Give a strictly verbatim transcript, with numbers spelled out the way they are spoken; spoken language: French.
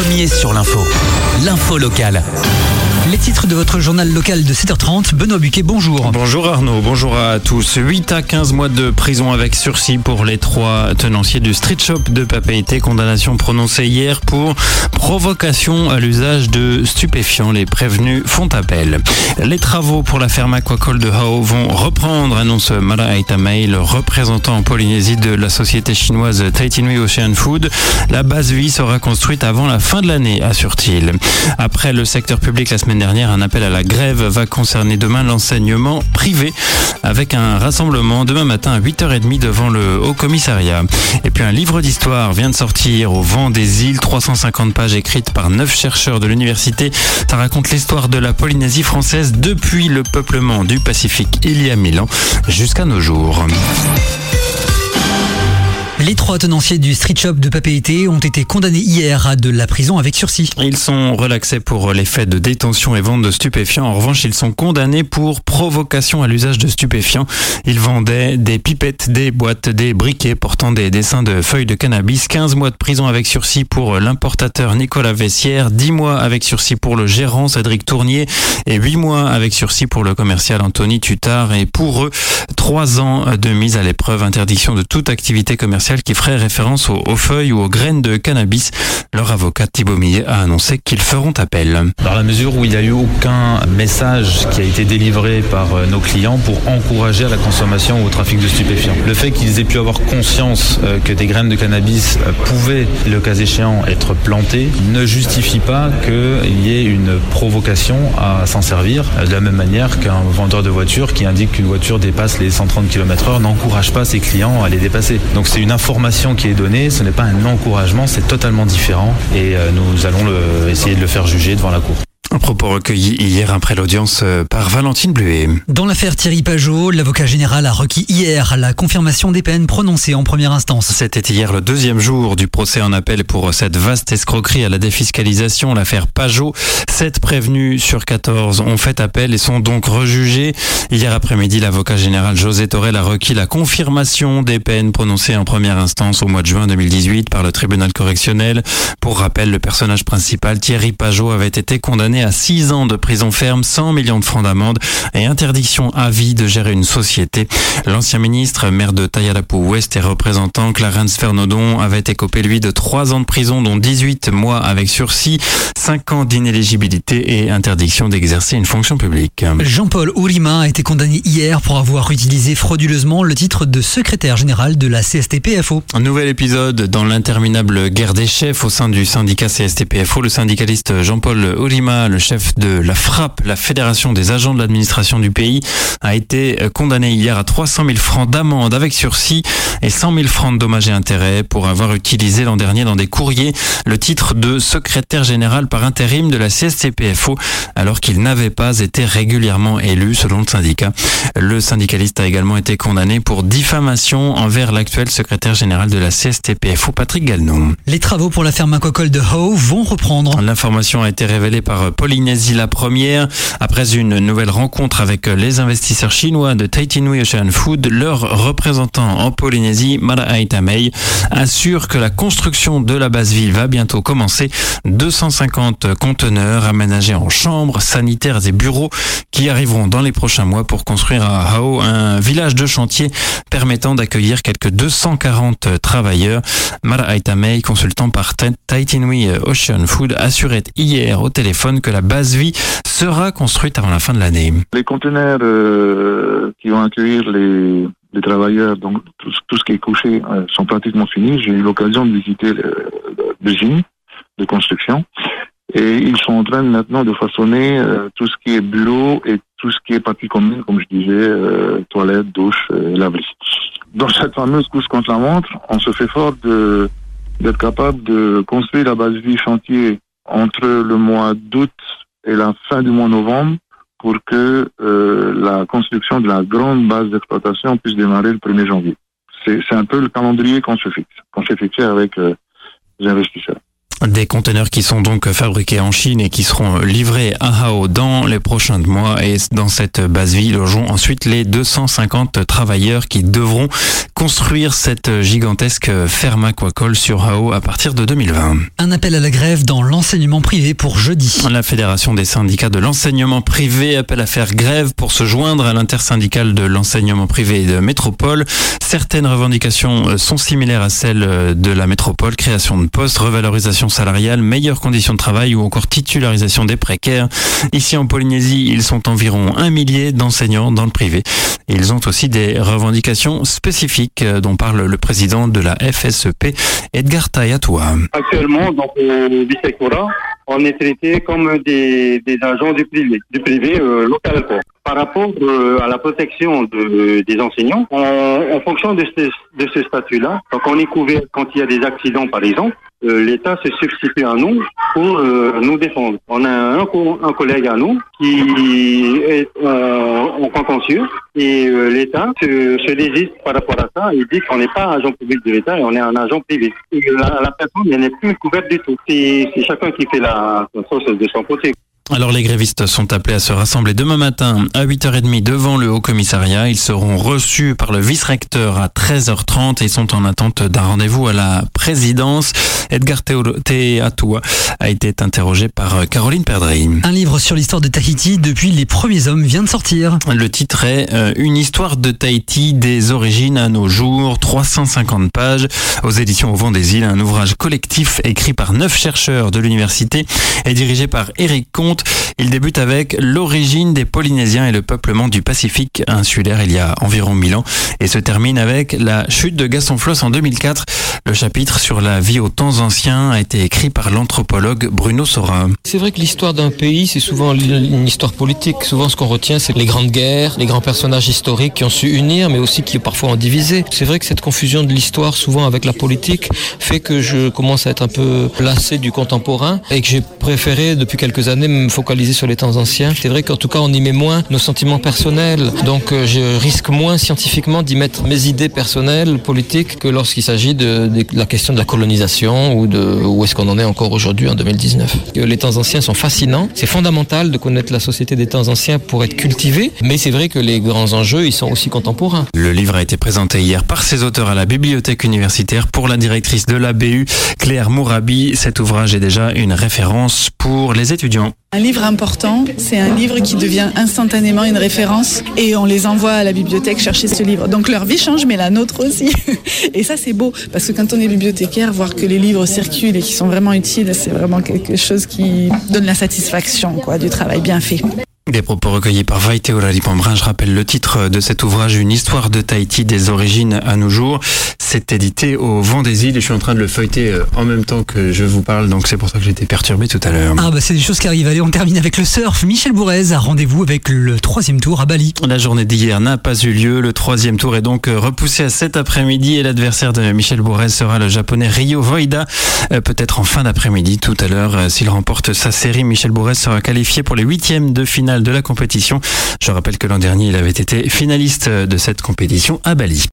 premier sur l'info. L'info locale. Les titres de votre journal local de sept heures trente. Benoît Buquet, bonjour. Bonjour Arnaud, bonjour à tous. huit à quinze mois de prison avec sursis pour les trois tenanciers du street shop de Papeete. Condamnation prononcée hier pour provocation à l'usage de stupéfiants. Les prévenus font appel. Les travaux pour la ferme aquacole de Hao vont reprendre, annonce Mara Aitamei, le représentant en Polynésie de la société chinoise Taitinui Ocean Food. La base vie sera construite avant la fin de l'année, assure-t-il. Après le secteur public la semaine dernière, un appel à la grève va concerner demain l'enseignement privé avec un rassemblement demain matin à huit heures trente devant le Haut Commissariat. Et puis un livre d'histoire vient de sortir, Au vent des îles, trois cent cinquante pages écrites par neuf chercheurs de l'université. Ça raconte l'histoire de la Polynésie française depuis le peuplement du Pacifique il y a mille ans jusqu'à nos jours. Les trois tenanciers du street shop de Papeete ont été condamnés hier à de la prison avec sursis. Ils sont relaxés pour les faits de détention et vente de stupéfiants. En revanche, ils sont condamnés pour provocation à l'usage de stupéfiants. Ils vendaient des pipettes, des boîtes, des briquets portant des dessins de feuilles de cannabis. quinze mois de prison avec sursis pour l'importateur Nicolas Vessière, dix mois avec sursis pour le gérant Cédric Tournier et huit mois avec sursis pour le commercial Anthony Tutard. Et pour eux, trois ans de mise à l'épreuve, interdiction de toute activité commerciale qui ferait référence aux, aux feuilles ou aux graines de cannabis. Leur avocat Thibaut Millet a annoncé qu'ils feront appel. Dans la mesure où il n'y a eu aucun message qui a été délivré par nos clients pour encourager à la consommation ou au trafic de stupéfiants. Le fait qu'ils aient pu avoir conscience que des graines de cannabis pouvaient, le cas échéant, être plantées, ne justifie pas qu'il y ait une provocation à s'en servir. De la même manière qu'un vendeur de voiture qui indique qu'une voiture dépasse les cent trente kilomètres heure n'encourage pas ses clients à les dépasser. Donc c'est une information qui est donnée, ce n'est pas un encouragement, c'est totalement différent et nous allons le, essayer de le faire juger devant la Cour. Un propos recueilli hier après l'audience par Valentine Bluet. Dans l'affaire Thierry Pajot, l'avocat général a requis hier la confirmation des peines prononcées en première instance. C'était hier le deuxième jour du procès en appel pour cette vaste escroquerie à la défiscalisation, l'affaire Pajot. Sept prévenus sur quatorze ont fait appel et sont donc rejugés. Hier après-midi, l'avocat général José Torel a requis la confirmation des peines prononcées en première instance au mois de juin deux mille dix-huit par le tribunal correctionnel. Pour rappel, le personnage principal, Thierry Pajot, avait été condamné à six ans de prison ferme, cent millions de francs d'amende et interdiction à vie de gérer une société. L'ancien ministre, maire de Tayalapu-Ouest et représentant Clarence Fernodon avait écopé lui de trois ans de prison, dont dix-huit mois avec sursis, cinq ans d'inéligibilité et interdiction d'exercer une fonction publique. Jean-Paul Ourima a été condamné hier pour avoir utilisé frauduleusement le titre de secrétaire général de la C S T P F O. Un nouvel épisode dans l'interminable guerre des chefs au sein du syndicat C S T P F O. Le syndicaliste Jean-Paul Ourima, le chef de la FRAP, la Fédération des agents de l'administration du pays, a été condamné hier à trois cent mille francs d'amende avec sursis et cent mille francs de dommages et intérêts pour avoir utilisé l'an dernier dans des courriers le titre de secrétaire général par intérim de la C S T P F O alors qu'il n'avait pas été régulièrement élu selon le syndicat. Le syndicaliste a également été condamné pour diffamation envers l'actuel secrétaire général de la C S T P F O, Patrick Galnon. Les travaux pour la ferme aquacole de Hao vont reprendre. L'information a été révélée par Polynésie la première. Après une nouvelle rencontre avec les investisseurs chinois de Taitinui Ocean Food, leur représentant en Polynésie, Mara Aitamei, assure que la construction de la base ville va bientôt commencer. deux cent cinquante conteneurs aménagés en chambres, sanitaires et bureaux qui arriveront dans les prochains mois pour construire à Hao un village de chantier permettant d'accueillir quelques deux cent quarante travailleurs. Mara Aitamei, consultant par Taitinui Ocean Food, assurait hier au téléphone que la base vie sera construite avant la fin de l'année. Les conteneurs euh, qui vont accueillir les, les travailleurs, donc tout, tout ce qui est couché, euh, sont pratiquement finis. J'ai eu l'occasion de visiter l'usine de construction et ils sont en train maintenant de façonner euh, tout ce qui est bureau et tout ce qui est partie commune, comme je disais, euh, toilettes, douches, euh, laverie. Dans cette fameuse couche contre la montre, on se fait fort de, d'être capable de construire la base vie chantier entre le mois d'août et la fin du mois de novembre pour que euh, la construction de la grande base d'exploitation puisse démarrer le premier janvier. C'est, c'est un peu le calendrier qu'on se fixe, qu'on s'est fixé avec euh, les investisseurs. Des conteneurs qui sont donc fabriqués en Chine et qui seront livrés à Hao dans les prochains mois. Et dans cette base vie logeront ensuite les deux cent cinquante travailleurs qui devront construire cette gigantesque ferme aquacole sur Hao à partir de deux mille vingt. Un appel à la grève dans l'enseignement privé pour jeudi. La Fédération des syndicats de l'enseignement privé appelle à faire grève pour se joindre à l'intersyndicale de l'enseignement privé de métropole. Certaines revendications sont similaires à celles de la métropole: création de postes, revalorisation salariale, meilleures conditions de travail ou encore titularisation des précaires. Ici en Polynésie, ils sont environ un millier d'enseignants dans le privé. Ils ont aussi des revendications spécifiques dont parle le président de la F S E P, Edgar Tayatua. Actuellement, dans le Bisectora, on est traité comme des, des agents du privé, du privé euh, local, quoi. Par rapport euh, à la protection de, des enseignants, on, en fonction de ce, de ce statut-là, donc on est couvert quand il y a des accidents, par exemple, euh, l'État se substitue à nous pour euh, nous défendre. On a un, un collègue à nous qui est en, en contentieux et euh, l'État se, se désiste par rapport à ça. Il dit qu'on n'est pas agent public de l'État et on est un agent privé. Et la, la personne, elle n'est plus couverte du tout. C'est, c'est chacun qui fait la sauce de son côté. Alors les grévistes sont appelés à se rassembler demain matin à huit heures trente devant le Haut-Commissariat. Ils seront reçus par le vice-recteur à treize heures trente et sont en attente d'un rendez-vous à la présidence. Edgar Tayatua a été interrogé par Caroline Perdry. Un livre sur l'histoire de Tahiti depuis les premiers hommes vient de sortir. Le titre est euh, Une histoire de Tahiti des origines à nos jours, trois cent cinquante pages, aux éditions Au Vent des Îles, un ouvrage collectif écrit par neuf chercheurs de l'université et dirigé par Éric Comte. Il débute avec l'origine des Polynésiens et le peuplement du Pacifique insulaire il y a environ mille ans et se termine avec la chute de Gaston Floss en deux mille quatre. Le chapitre sur la vie aux temps anciens a été écrit par l'anthropologue Bruno Sora. C'est vrai que l'histoire d'un pays, c'est souvent une histoire politique. Souvent, ce qu'on retient, c'est les grandes guerres, les grands personnages historiques qui ont su unir, mais aussi qui parfois ont divisé. C'est vrai que cette confusion de l'histoire, souvent avec la politique, fait que je commence à être un peu lassé du contemporain et que j'ai préféré, depuis quelques années, me focaliser sur les temps anciens. C'est vrai qu'en tout cas, on y met moins nos sentiments personnels. Donc, je risque moins scientifiquement d'y mettre mes idées personnelles, politiques, que lorsqu'il s'agit de, de la question de la colonisation ou de où est-ce qu'on en est encore aujourd'hui en deux mille dix-neuf. Les temps anciens sont fascinants. C'est fondamental de connaître la société des temps anciens pour être cultivé. Mais c'est vrai que les grands enjeux, ils sont aussi contemporains. Le livre a été présenté hier par ses auteurs à la bibliothèque universitaire. Pour la directrice de l'A B U, Claire Mourabi, cet ouvrage est déjà une référence pour les étudiants. Un livre important, c'est un livre qui devient instantanément une référence et on les envoie à la bibliothèque chercher ce livre. Donc leur vie change, mais la nôtre aussi. Et ça, c'est beau, parce que quand on est bibliothécaire, voir que les livres circulent et qui sont vraiment utiles, c'est vraiment quelque chose qui donne la satisfaction, quoi, du travail bien fait. Des propos recueillis par Vaïté Olali-Pambrin. Je rappelle le titre de cet ouvrage, Une histoire de Tahiti des origines à nos jours. C'est édité au Vent des Îles et je suis en train de le feuilleter en même temps que je vous parle, donc c'est pour ça que j'étais perturbé tout à l'heure. Ah bah c'est des choses qui arrivent. Allez, on termine avec le surf. Michel Bourrez a rendez-vous avec le troisième tour à Bali. La journée d'hier n'a pas eu lieu. Le troisième tour est donc repoussé à cet après-midi et l'adversaire de Michel Bourrez sera le japonais Ryo Voida. Euh, peut-être en fin d'après-midi tout à l'heure. Euh, s'il remporte sa série, Michel Bourrez sera qualifié pour les huitièmes de finale de la compétition. Je rappelle que l'an dernier, il avait été finaliste de cette compétition à Bali.